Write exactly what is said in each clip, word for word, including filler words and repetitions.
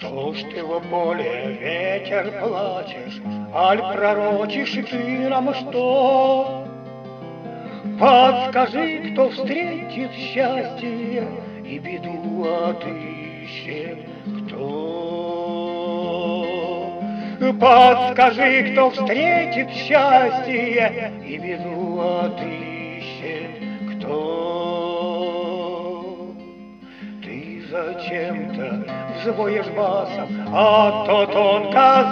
Что ж ты в поле, ветер, плачешь, аль пророчишь ты нам что? Подскажи, кто встретит счастье и беду отыщет кто? Подскажи, кто встретит счастье и беду отыщет кто? Ты зачем-то взвоешь басом, а то тонко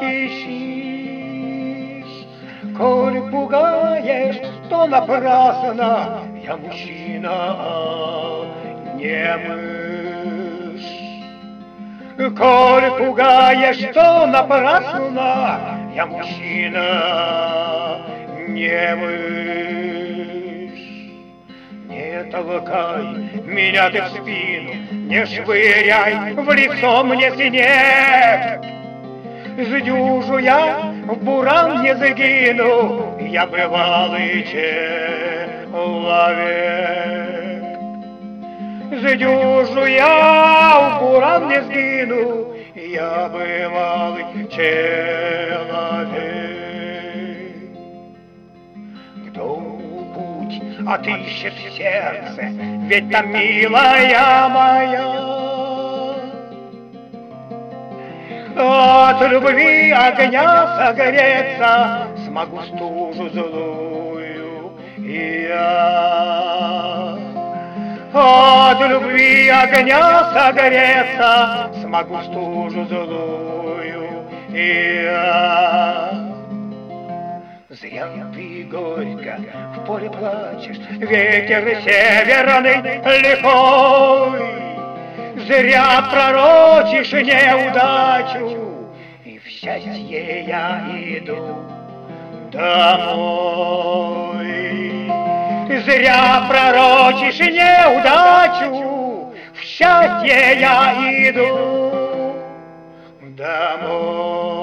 запищишь. Коль пугаешь, то напрасно, я мужчина, а не мышь. Коль пугаешь, то напрасно, я мужчина, не мышь. Не толкай меня ты в спину, не швыряй в лицо мне снег. Сдюжу я, в буран не загину, я бывалый человек. Сдюжу я, в буран не сгину, я бывалый человек. К дому путь отыщет сердце, ведь там милая моя. От любви огня согреться смогу стужу злую я. От любви огня согреться смогу стужу злую я. Зря ты горько в поле плачешь, ветер северный лихой. Зря пророчишь неудачу, и в счастье я иду домой. Зря пророчишь неудачу, в счастье я иду домой.